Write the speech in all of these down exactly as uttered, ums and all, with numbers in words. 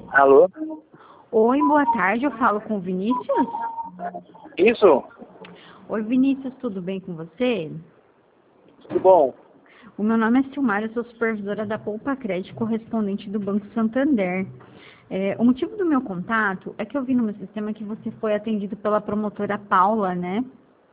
Alô? Oi, boa tarde, eu falo com o Vinícius? Isso? Oi, Vinícius, tudo bem com você? Tudo bom? O meu nome é Silmara, eu sou supervisora da Poupa Crédito, correspondente do Banco Santander. É, o motivo do meu contato é que eu vi no meu sistema que você foi atendido pela promotora Paula, né?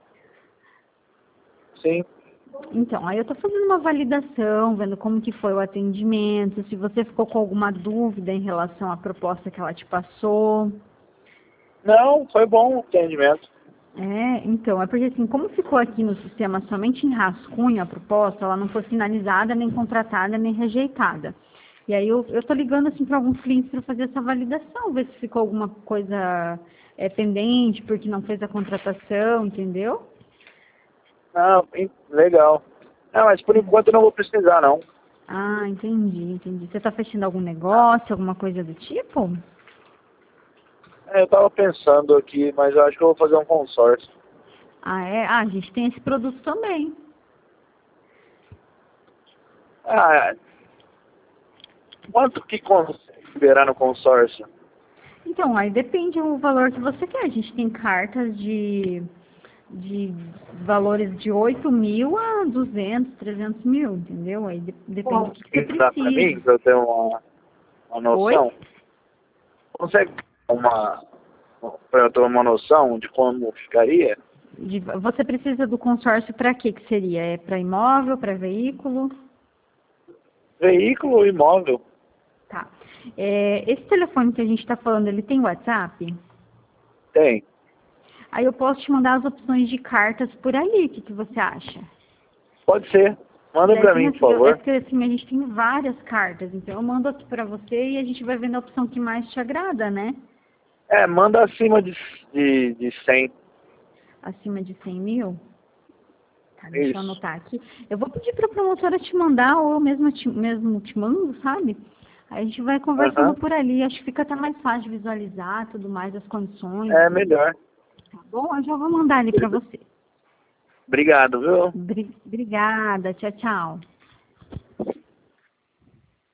Sim. Então, aí eu tô fazendo uma validação, vendo como que foi o atendimento, se você ficou com alguma dúvida em relação à proposta que ela te passou. Não, foi bom o atendimento. É, então, é porque assim, como ficou aqui no sistema somente em rascunho a proposta, ela não foi finalizada, nem contratada, nem rejeitada. E aí eu, eu tô ligando assim para alguns clientes para fazer essa validação, ver se ficou alguma coisa é, pendente, porque não fez a contratação, entendeu? Ah, bem legal. Ah, mas por enquanto eu não vou precisar, não. Ah, entendi, entendi. Você tá fechando algum negócio, alguma coisa do tipo? É, eu tava pensando aqui, mas eu acho que eu vou fazer um consórcio. Ah, é? Ah, a gente tem esse produto também. Ah, quanto que consegue liberar no consórcio? Então, aí depende do valor que você quer. A gente tem cartas de, de valores de oito mil a duzentos, trezentos mil, entendeu? Aí de- depende do que, que você Isso dá pra precisa. mim, pra eu ter uma, uma Oi? noção? Consegue uma, pra eu ter uma noção de como ficaria? De- você precisa do consórcio para quê que seria? É para imóvel, para veículo? Veículo imóvel? Tá. É, esse telefone que a gente está falando, ele tem WhatsApp? Tem. Aí eu posso te mandar as opções de cartas por ali, o que, que você acha? Pode ser. E Manda aí pra tem mim, por assim, eu- é favor. porque assim, a gente tem várias cartas, então eu mando aqui pra você e a gente vai vendo a opção que mais te agrada, né? É, manda acima de, de, de cem. Acima de cem mil? Tá, deixa eu Isso. anotar aqui. Eu vou pedir pra promotora te mandar, ou eu mesma te, mesmo te mando, sabe? Aí a gente vai conversando Aham. por ali, acho que fica até mais fácil de visualizar tudo mais, as condições, É melhor. tá bom? Eu já vou mandar ali pra você. Obrigado, viu? Bri- Obrigada, tchau, tchau.